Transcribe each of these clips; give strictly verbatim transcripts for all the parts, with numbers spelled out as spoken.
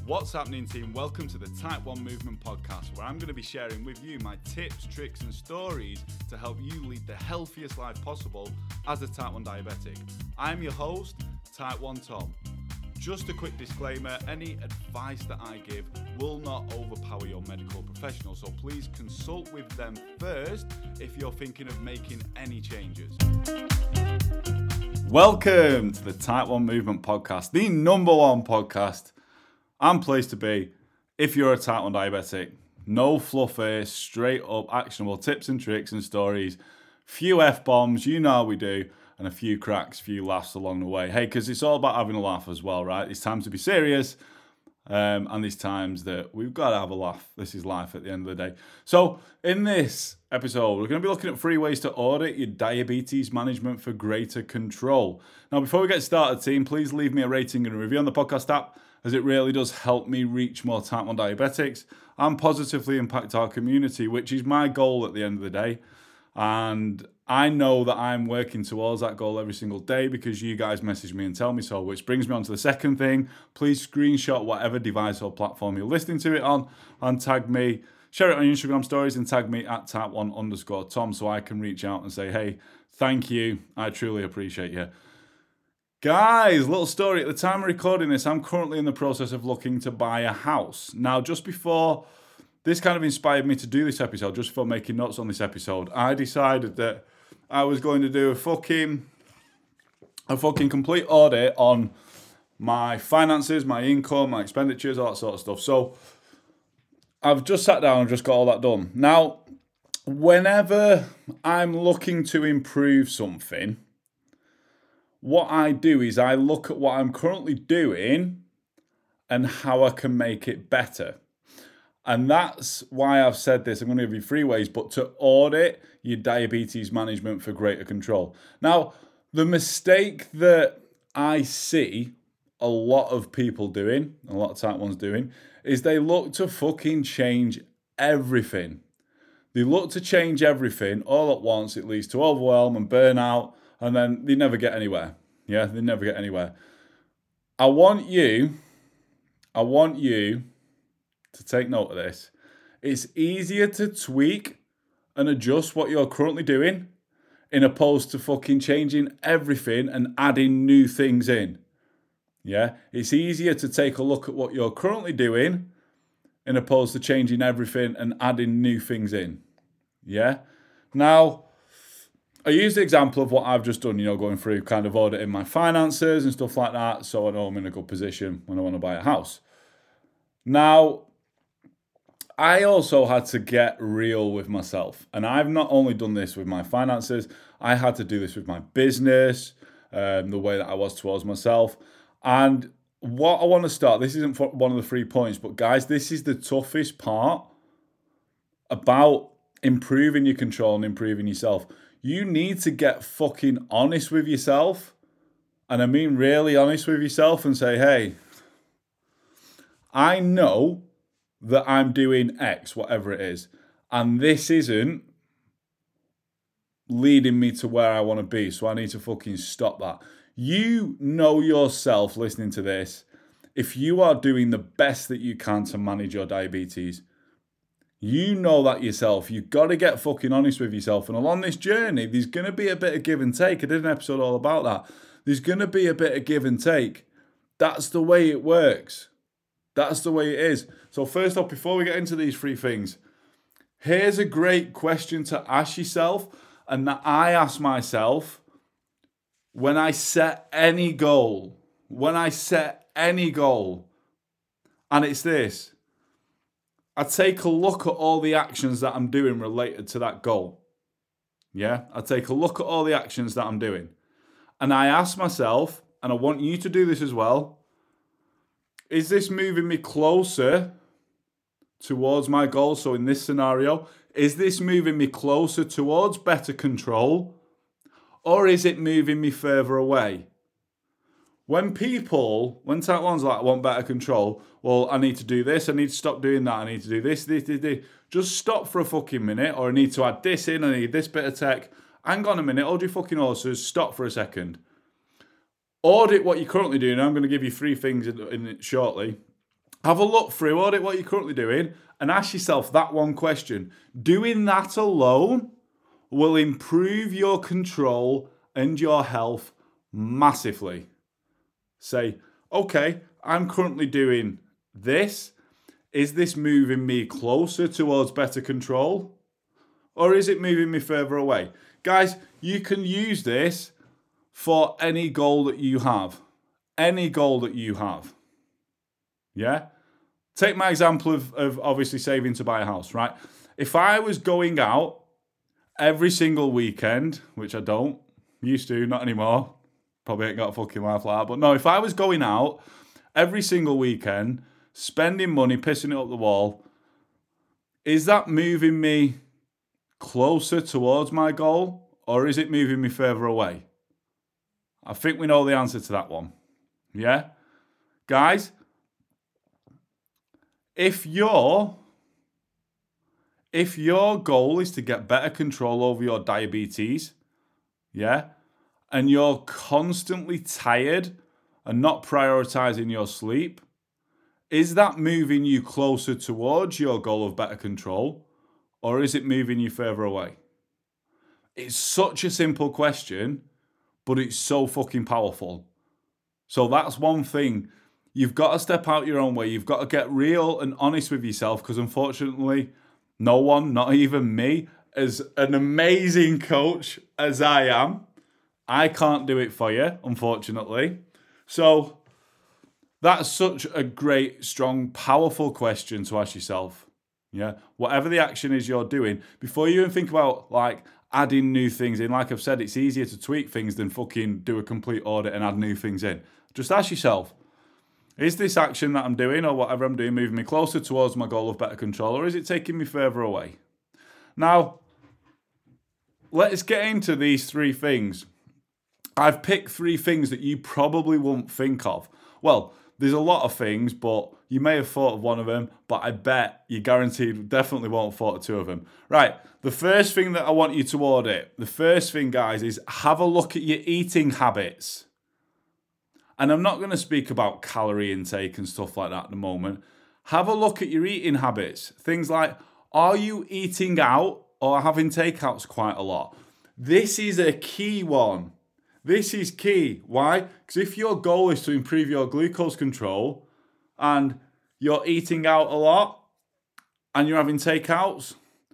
What's happening, team? Welcome to the Type one Movement Podcast, where I'm going to be sharing with you my tips, tricks and stories to help you lead the healthiest life possible as a Type one diabetic. I'm your host, Type one Tom. Just a quick disclaimer, any advice that I give will not overpower your medical professional, so please consult with them first if you're thinking of making any changes. Welcome to the Type one Movement Podcast, the number one podcast and place to be if you're a Type one diabetic. No fluffy, straight up actionable tips and tricks and stories. Few F-bombs, you know how we do, and a few cracks, few laughs along the way. Hey, because it's all about having a laugh as well, right? It's time to be serious, um, and there's times that we've got to have a laugh. This is life at the end of the day. So in this episode, we're going to be looking at three ways to audit your diabetes management for greater control. Now, before we get started, team, please leave me a rating and a review on the podcast app, as it really does help me reach more Type one diabetics and positively impact our community, which is my goal at the end of the day. And I know that I'm working towards that goal every single day because you guys message me and tell me so, which brings me on to the second thing. Please screenshot whatever device or platform you're listening to it on and tag me. Share it on your Instagram stories and tag me at type one underscore Tom so I can reach out and say, hey, thank you. I truly appreciate you. Guys, little story. At the time of recording this, I'm currently in the process of looking to buy a house. Now, just before this kind of inspired me to do this episode, just before making notes on this episode, I decided that I was going to do a fucking, a fucking complete audit on my finances, my income, my expenditures, all that sort of stuff. So I've just sat down and just got all that done. Now, whenever I'm looking to improve something, what I do is I look at what I'm currently doing and how I can make it better. And that's why I've said this. I'm going to give you three ways, but to audit your diabetes management for greater control. Now, the mistake that I see a lot of people doing, a lot of Type ones doing, is they look to fucking change everything. They look to change everything all at once. It leads to overwhelm and burnout, and then they never get anywhere. Yeah, they never get anywhere. I want you, I want you to take note of this. It's easier to tweak and adjust what you're currently doing in opposed to fucking changing everything and adding new things in. Yeah, it's easier to take a look at what you're currently doing in opposed to changing everything and adding new things in. Yeah. Now, I used the example of what I've just done, you know, going through kind of auditing my finances and stuff like that, so I know I'm in a good position when I want to buy a house. Now, I also had to get real with myself, and I've not only done this with my finances, I had to do this with my business, um, the way that I was towards myself. And what I want to start, this isn't one of the three points, but guys, this is the toughest part about improving your control and improving yourself. You need to get fucking honest with yourself. And I mean really honest with yourself and say, hey, I know that I'm doing X, whatever it is, and this isn't leading me to where I want to be, so I need to fucking stop that. You know yourself listening to this, if you are doing the best that you can to manage your diabetes. You know that yourself. You've got to get fucking honest with yourself. And along this journey, there's going to be a bit of give and take. I did an episode all about that. There's going to be a bit of give and take. That's the way it works. That's the way it is. So first off, before we get into these three things, here's a great question to ask yourself, and that I ask myself when I set any goal. When I set any goal. And it's this. I take a look at all the actions that I'm doing related to that goal. Yeah, I take a look at all the actions that I'm doing. And I ask myself, and I want you to do this as well, is this moving me closer towards my goal? So in this scenario, is this moving me closer towards better control? Or is it moving me further away? When people, when Type ones like want better control, well, I need to do this, I need to stop doing that, I need to do this, this, this, this. Just stop for a fucking minute, or I need to add this in, I need this bit of tech. Hang on a minute, hold your fucking horses, stop for a second. Audit what you're currently doing. I'm going to give you three things in, in it shortly. Have a look through, audit what you're currently doing, and ask yourself that one question. Doing that alone will improve your control and your health massively. Say, okay, I'm currently doing this. Is this moving me closer towards better control? Or is it moving me further away? Guys, you can use this for any goal that you have. Any goal that you have. Yeah? Take my example of, of obviously saving to buy a house, right? If I was going out every single weekend, which I don't, used to, not anymore. Probably ain't got a fucking life like that. But no, if I was going out every single weekend, spending money, pissing it up the wall, is that moving me closer towards my goal, or is it moving me further away? I think we know the answer to that one. Yeah? Guys, if your if your goal is to get better control over your diabetes, yeah, and you're constantly tired and not prioritizing your sleep, is that moving you closer towards your goal of better control, or is it moving you further away? It's such a simple question, but it's so fucking powerful. So that's one thing. You've got to step out your own way. You've got to get real and honest with yourself, because unfortunately, no one, not even me, as an amazing coach as I am, I can't do it for you, unfortunately. So that's such a great, strong, powerful question to ask yourself. Yeah, whatever the action is you're doing, before you even think about like adding new things in, like I've said, it's easier to tweak things than fucking do a complete audit and add new things in. Just ask yourself, is this action that I'm doing or whatever I'm doing moving me closer towards my goal of better control, or is it taking me further away? Now, let's get into these three things. I've picked three things that you probably won't think of. Well, there's a lot of things, but you may have thought of one of them, but I bet you guaranteed definitely won't have thought of two of them. Right, the first thing that I want you to audit, the first thing, guys, is have a look at your eating habits. And I'm not going to speak about calorie intake and stuff like that at the moment. Have a look at your eating habits. Things like, are you eating out or having takeouts quite a lot? This is a key one. This is key. Why? Because if your goal is to improve your glucose control and you're eating out a lot and you're having takeouts,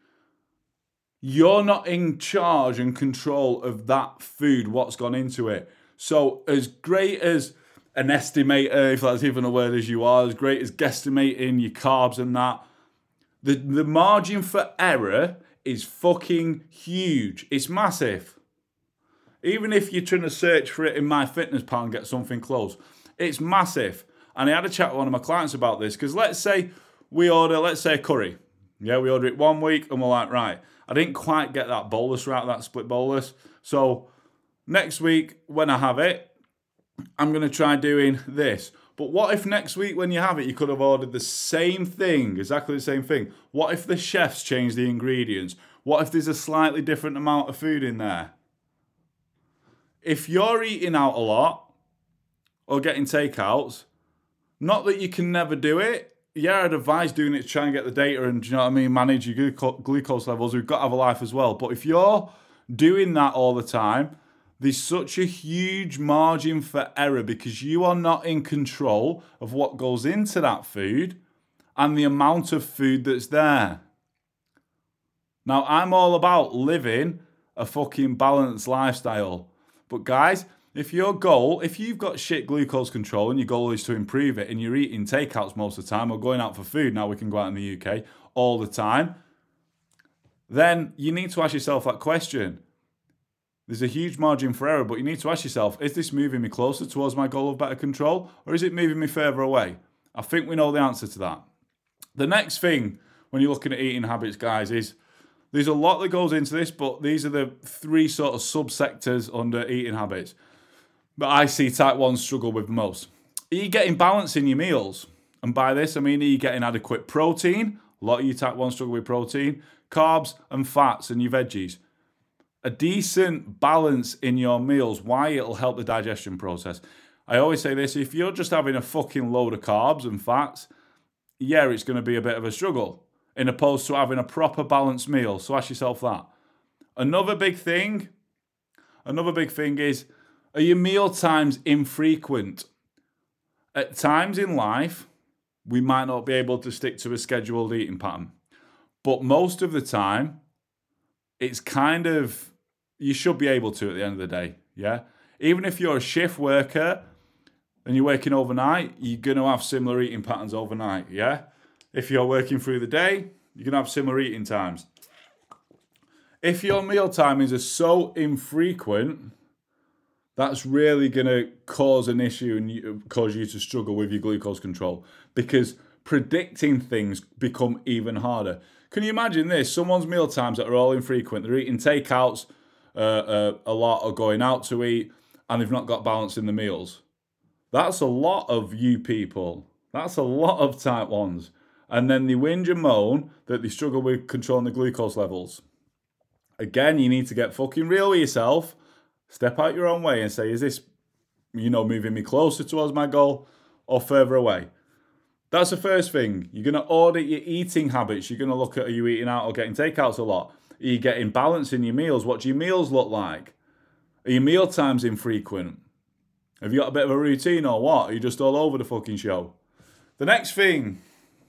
you're not in charge and control of that food, what's gone into it. So as great as an estimator, if that's even a word as you are, as great as guesstimating your carbs and that, the, the margin for error is fucking huge. It's massive. Even if you're trying to search for it in MyFitnessPal and get something close, it's massive. And I had a chat with one of my clients about this, because let's say we order, let's say a curry. Yeah, we order it one week and we're like, right, I didn't quite get that bolus right, that split bolus. So next week when I have it, I'm going to try doing this. But what if next week when you have it, you could have ordered the same thing, exactly the same thing? What if the chefs change the ingredients? What if there's a slightly different amount of food in there? If you're eating out a lot or getting takeouts, not that you can never do it. Yeah, I'd advise doing it to try and get the data and, you know what I mean, manage your glucose levels. We've got to have a life as well. But if you're doing that all the time, there's such a huge margin for error because you are not in control of what goes into that food and the amount of food that's there. Now, I'm all about living a fucking balanced lifestyle. But guys, if your goal, if you've got shit glucose control and your goal is to improve it and you're eating takeouts most of the time or going out for food, now we can go out in the U K all the time, then you need to ask yourself that question. There's a huge margin for error, but you need to ask yourself, is this moving me closer towards my goal of better control, or is it moving me further away? I think we know the answer to that. The next thing when you're looking at eating habits, guys, is there's a lot that goes into this, but these are the three sort of subsectors under eating habits that I see type one struggle with the most. Are you getting balance in your meals? And by this, I mean, are you getting adequate protein? A lot of you type one struggle with protein, carbs and fats and your veggies. A decent balance in your meals, why it'll help the digestion process. I always say this, if you're just having a fucking load of carbs and fats, yeah, it's going to be a bit of a struggle, in opposed to having a proper balanced meal. So ask yourself that. Another big thing, another big thing is, are your meal times infrequent? At times in life, we might not be able to stick to a scheduled eating pattern. But most of the time, it's kind of, you should be able to at the end of the day, yeah? Even if you're a shift worker and you're working overnight, you're going to have similar eating patterns overnight, yeah? If you're working through the day, you're going to have similar eating times. If your meal timings are so infrequent, that's really going to cause an issue and you, cause you to struggle with your glucose control, because predicting things become even harder. Can you imagine this? Someone's meal times that are all infrequent. They're eating takeouts uh, uh, a lot, or going out to eat, and they've not got balance in the meals. That's a lot of you people. That's a lot of type ones. And then they whinge and moan that they struggle with controlling the glucose levels. Again, you need to get fucking real with yourself. Step out your own way and say, is this, you know, moving me closer towards my goal or further away? That's the first thing. You're going to audit your eating habits. You're going to look at, are you eating out or getting takeouts a lot? Are you getting balance in your meals? What do your meals look like? Are your meal times infrequent? Have you got a bit of a routine or what? Are you just all over the fucking show? The next thing,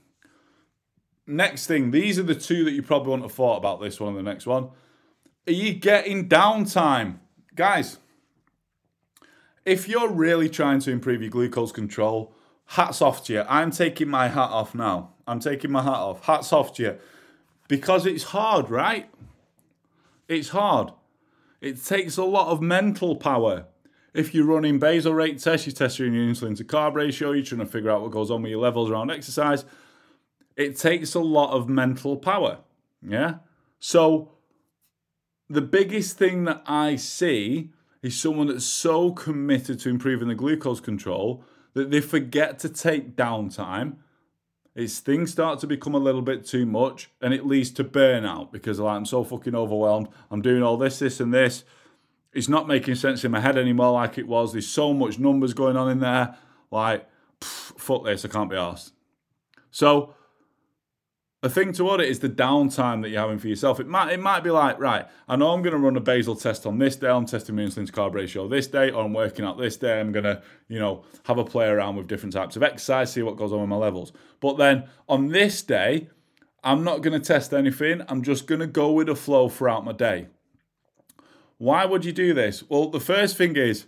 next thing, these are the two that you probably wouldn't have thought about, this one and the next one. Are you getting downtime? Guys, if you're really trying to improve your glucose control, hats off to you. I'm taking my hat off now. I'm taking my hat off. Hats off to you. Because it's hard, right? It's hard. It takes a lot of mental power. If you're running basal rate tests, you're testing your insulin to carb ratio, you're trying to figure out what goes on with your levels around exercise. It takes a lot of mental power. Yeah? So the biggest thing that I see is someone that's so committed to improving the glucose control that they forget to take downtime. It's things start to become a little bit too much, and it leads to burnout because like, I'm so fucking overwhelmed. I'm doing all this, this, and this. It's not making sense in my head anymore like it was. There's so much numbers going on in there. Like, pff, fuck this, I can't be arsed. So the thing to audit is the downtime that you're having for yourself. It might it might be like, right, I know I'm going to run a basal test on this day. I'm testing my insulin to carb ratio this day, or I'm working out this day. I'm going to, you know, have a play around with different types of exercise, see what goes on with my levels. But then on this day, I'm not going to test anything. I'm just going to go with the flow throughout my day. Why would you do this? Well, the first thing is,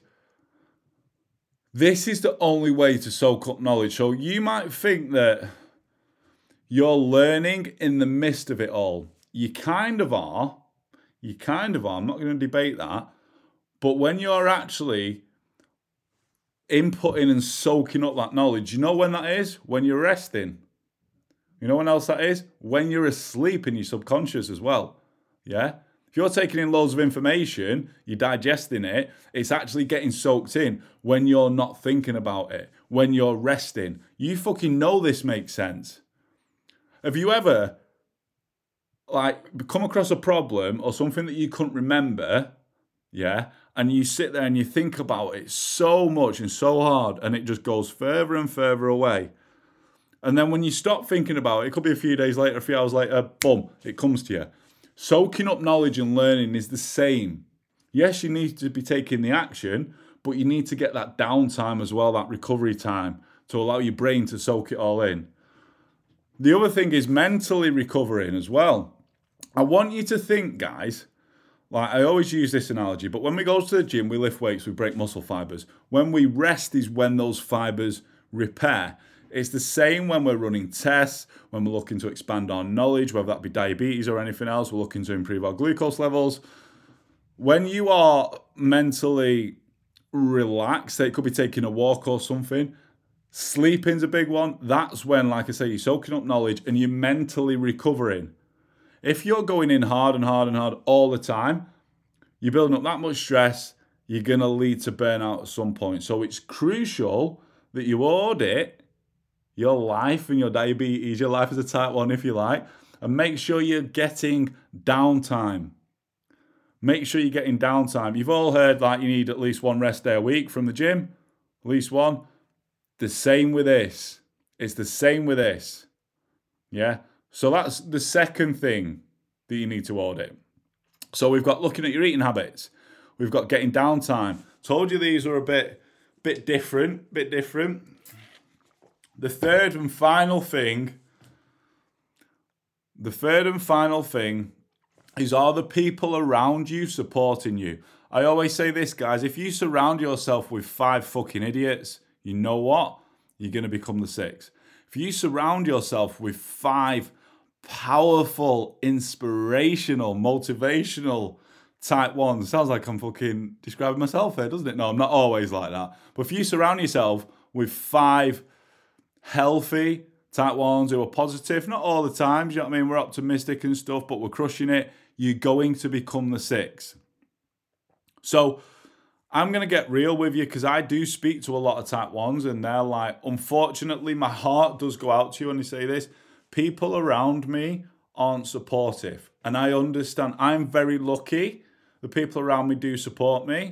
this is the only way to soak up knowledge. So you might think that you're learning in the midst of it all. You kind of are. You kind of are. I'm not going to debate that. But when you're actually inputting and soaking up that knowledge, you know when that is? When you're resting. You know when else that is? When you're asleep in your subconscious as well. Yeah? If you're taking in loads of information, you're digesting it, it's actually getting soaked in when you're not thinking about it, when you're resting. You fucking know this makes sense. Have you ever, like, come across a problem or something that you couldn't remember, yeah, and you sit there and you think about it so much and so hard, and it just goes further and further away. And then when you stop thinking about it, it could be a few days later, a few hours later, boom, it comes to you. Soaking up knowledge and learning is the same. Yes, you need to be taking the action, but you need to get that downtime as well, that recovery time, to allow your brain to soak it all in. The other thing is mentally recovering as well. I want you to think, guys, like I always use this analogy, but when we go to the gym, we lift weights, we break muscle fibers. When we rest is when those fibers repair. It's the same when we're running tests, when we're looking to expand our knowledge, whether that be diabetes or anything else, we're looking to improve our glucose levels. When you are mentally relaxed, it could be taking a walk or something, sleeping's a big one. That's when, like I say, you're soaking up knowledge and you're mentally recovering. If you're going in hard and hard and hard all the time, you're building up that much stress, you're going to lead to burnout at some point. So it's crucial that you audit your life and your diabetes, your life as a type one, if you like, and make sure you're getting downtime. Make sure you're getting downtime. You've all heard like you need at least one rest day a week from the gym, at least one. The same with this. It's the same with this. Yeah. So that's the second thing that you need to audit. So we've got looking at your eating habits. We've got getting downtime. Told you these are a bit, bit different, bit different. The third and final thing, the third and final thing is, are the people around you supporting you? I always say this, guys, if you surround yourself with five fucking idiots, you know what? You're going to become the six. If you surround yourself with five powerful, inspirational, motivational type ones, sounds like I'm fucking describing myself here, doesn't it? No, I'm not always like that. But if you surround yourself with five healthy type ones who are positive, not all the time, you know what I mean? We're optimistic and stuff, but we're crushing it. You're going to become the six. So I'm going to get real with you because I do speak to a lot of type ones and they're like, unfortunately, my heart does go out to you when you say this. People around me aren't supportive. And I understand. I'm very lucky. The people around me do support me.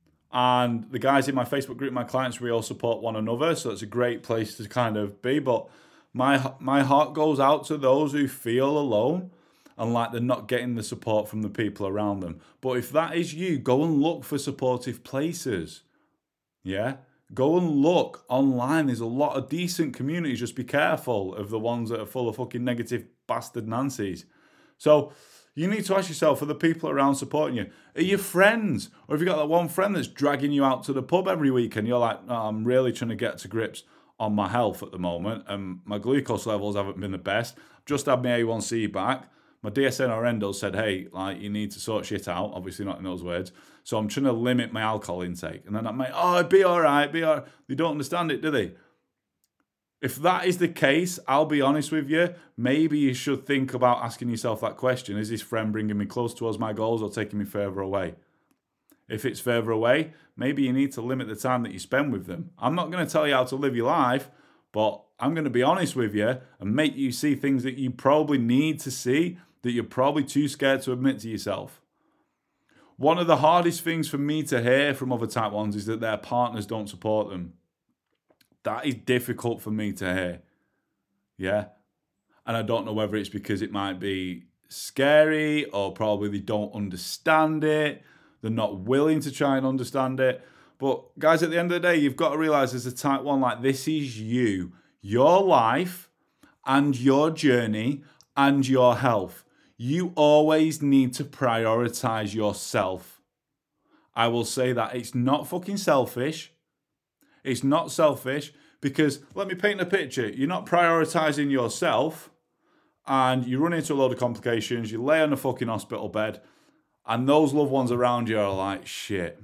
And the guys in my Facebook group, my clients, we all support one another. So it's a great place to kind of be. But my my heart goes out to those who feel alone and like they're not getting the support from the people around them. But if that is you, go and look for supportive places. Yeah? Go and look online. There's a lot of decent communities. Just be careful of the ones that are full of fucking negative bastard Nancys. So you need to ask yourself, are the people around supporting you? Are your friends? Or have you got that one friend that's dragging you out to the pub every week and you're like, no, I'm really trying to get to grips on my health at the moment and my glucose levels haven't been the best. I've just had my A one C back. My D S N R endo said, hey, like you need to sort shit out. Obviously not in those words. So I'm trying to limit my alcohol intake. And then I'm like, oh, it'd be all right, be all right. They don't understand it, do they? If that is the case, I'll be honest with you, maybe you should think about asking yourself that question. Is this friend bringing me close towards my goals or taking me further away? If it's further away, maybe you need to limit the time that you spend with them. I'm not going to tell you how to live your life, but I'm going to be honest with you and make you see things that you probably need to see that you're probably too scared to admit to yourself. One of the hardest things for me to hear from other type ones is that their partners don't support them. That is difficult for me to hear. Yeah. And I don't know whether it's because it might be scary or probably they don't understand it. They're not willing to try and understand it. But guys, at the end of the day, you've got to realize as a type one, like this is you, your life and your journey and your health. You always need to prioritize yourself. I will say that it's not fucking selfish. It's not selfish because let me paint a picture. You're not prioritizing yourself and you run into a load of complications. You lay on a fucking hospital bed and those loved ones around you are like, shit.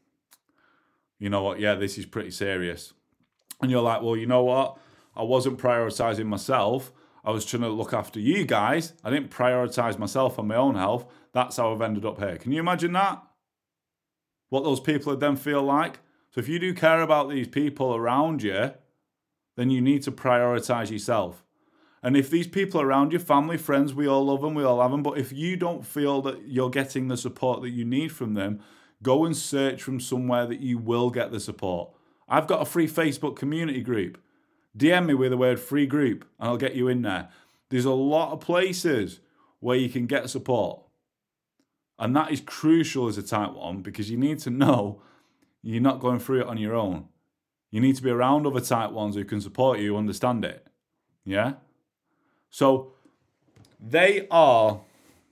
You know what? Yeah, this is pretty serious. And you're like, well, you know what? I wasn't prioritizing myself. I was trying to look after you guys. I didn't prioritize myself and my own health. That's how I've ended up here. Can you imagine that? What those people would then feel like? So if you do care about these people around you, then you need to prioritize yourself. And if these people around you, family, friends, we all love them, we all have them. But if you don't feel that you're getting the support that you need from them, go and search from somewhere that you will get the support. I've got a free Facebook community group. D M me with the word free group and I'll get you in there. There's a lot of places where you can get support. And that is crucial as a type one because you need to know you're not going through it on your own. You need to be around other type ones who can support you, understand it. Yeah? So they are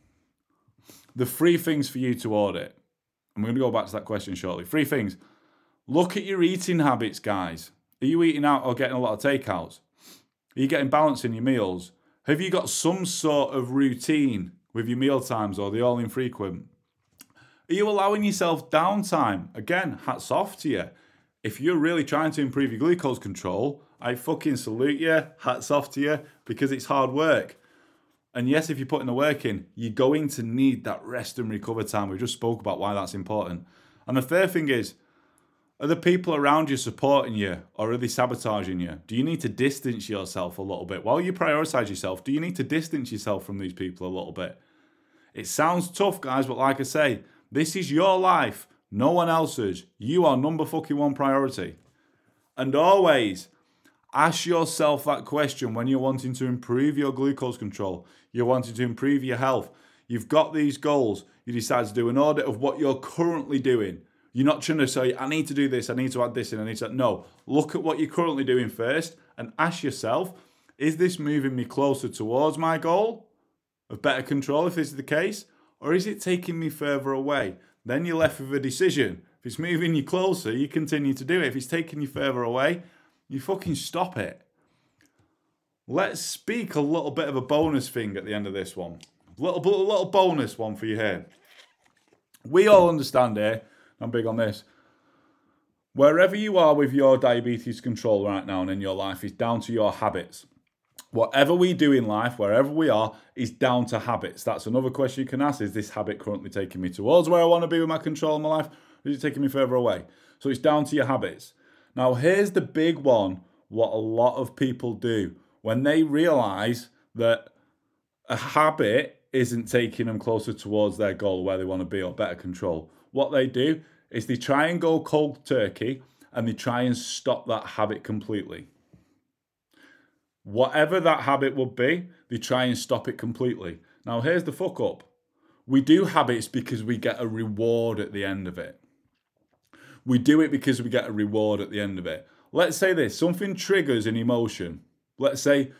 the three things for you to audit. I'm going to go back to that question shortly. Three things. Look at your eating habits, guys. Are you eating out or getting a lot of takeouts? Are you getting balance in your meals? Have you got some sort of routine with your meal times or the all infrequent? Are you allowing yourself downtime? Again, hats off to you. If you're really trying to improve your glucose control, I fucking salute you. Hats off to you because it's hard work. And yes, if you're putting the work in, you're going to need that rest and recover time. We just spoke about why that's important. And the third thing is, are the people around you supporting you or are they sabotaging you? Do you need to distance yourself a little bit? While you prioritize yourself, do you need to distance yourself from these people a little bit? It sounds tough, guys, but like I say, this is your life, no one else's. You are number fucking one priority. And always, Ask yourself that question when you're wanting to improve your glucose control. You're wanting to improve your health. You've got these goals. You decide to do an audit of what you're currently doing. You're not trying to say, I need to do this, I need to add this in, I need to... No, look at what you're currently doing first and ask yourself, is this moving me closer towards my goal of better control, if this is the case, or is it taking me further away? Then you're left with a decision. If it's moving you closer, you continue to do it. If it's taking you further away, you fucking stop it. Let's speak a little bit of a bonus thing at the end of this one. A little, a little bonus one for you here. We all understand here, I'm big on this, wherever you are with your diabetes control right now and in your life is down to your habits. Whatever we do in life, wherever we are, is down to habits. That's another question you can ask. Is this habit currently taking me towards where I want to be with my control in my life? Or is it taking me further away? So it's down to your habits. Now, here's the big one, what a lot of people do when they realize that a habit isn't taking them closer towards their goal, where they want to be, or better control. What they do is they try and go cold turkey and they try and stop that habit completely. Whatever that habit would be, they try and stop it completely. Now, here's the fuck up. We do habits because we get a reward at the end of it. We do it because we get a reward at the end of it. Let's say this, something triggers an emotion. Let's say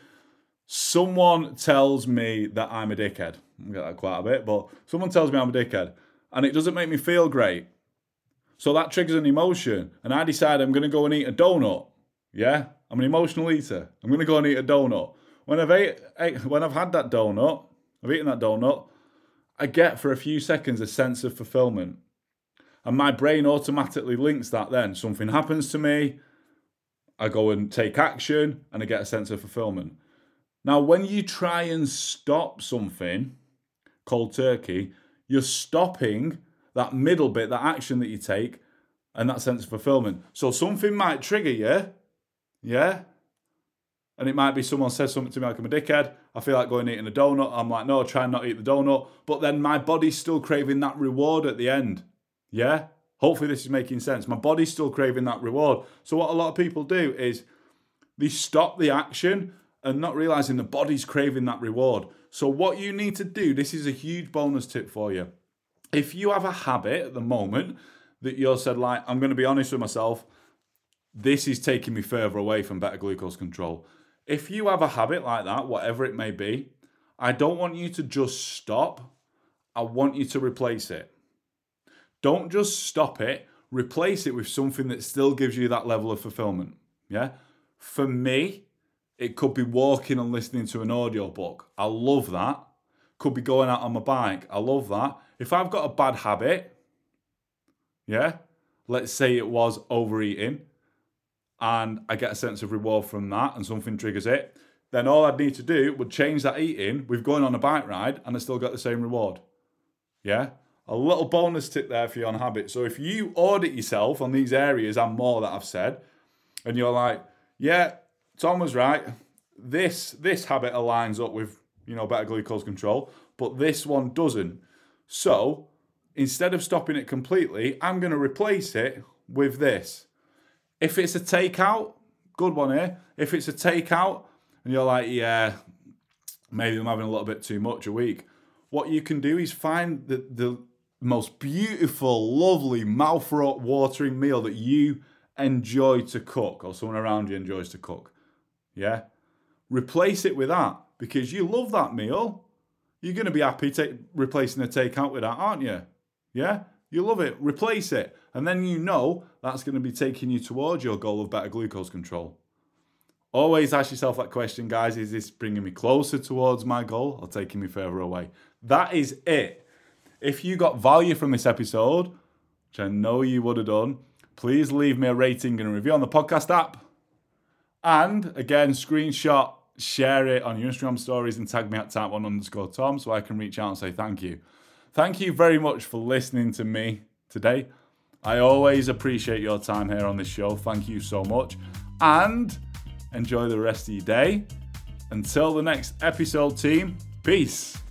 someone tells me that I'm a dickhead. I get that quite a bit, but someone tells me I'm a dickhead and it doesn't make me feel great. So that triggers an emotion and I decide I'm going to go and eat a donut. Yeah, I'm an emotional eater. I'm going to go and eat a donut. When I've ate, ate, when I've had that donut, I've eaten that donut, I get for a few seconds a sense of fulfillment. And my brain automatically links that then. Something happens to me, I go and take action, and I get a sense of fulfillment. Now, when you try and stop something, cold turkey, you're stopping that middle bit, that action that you take, and that sense of fulfillment. So something might trigger you, yeah? And it might be someone says something to me like I'm a dickhead. I feel like going and eating a donut. I'm like, no, try and not eat the donut. But then my body's still craving that reward at the end. Yeah? Hopefully this is making sense. My body's still craving that reward. So what a lot of people do is they stop the action and not realizing the body's craving that reward. So what you need to do, this is a huge bonus tip for you. If you have a habit at the moment that you're said like, I'm going to be honest with myself, this is taking me further away from better glucose control. If you have a habit like that, whatever it may be, I don't want you to just stop. I want you to replace it. Don't just stop it. Replace it with something that still gives you that level of fulfillment. Yeah? For me, it could be walking and listening to an audiobook. I love that. Could be going out on my bike. I love that. If I've got a bad habit, yeah, let's say it was overeating, and I get a sense of reward from that and something triggers it, then all I'd need to do would change that eating with going on a bike ride and I still got the same reward. Yeah? A little bonus tip there for you on habits. So if you audit yourself on these areas and more that I've said, and you're like, yeah, Tom was right, this this habit aligns up with, you know, better glucose control, but this one doesn't. So instead of stopping it completely, I'm going to replace it with this. If it's a takeout, good one here. If it's a takeout and you're like, yeah, maybe I'm having a little bit too much a week, what you can do is find the, the most beautiful, lovely, mouth-watering meal that you enjoy to cook or someone around you enjoys to cook. Yeah? Replace it with that because you love that meal. You're going to be happy take, replacing a takeout with that, aren't you? Yeah? You love it. Replace it. And then you know that's going to be taking you towards your goal of better glucose control. Always ask yourself that question, guys. Is this bringing me closer towards my goal or taking me further away? That is it. If you got value from this episode, which I know you would have done, please leave me a rating and a review on the podcast app. And again, screenshot, share it on your Instagram stories and tag me at type one underscore Tom so I can reach out and say thank you. Thank you very much for listening to me today. I always appreciate your time here on this show. Thank you so much. And enjoy the rest of your day. Until the next episode, team. Peace.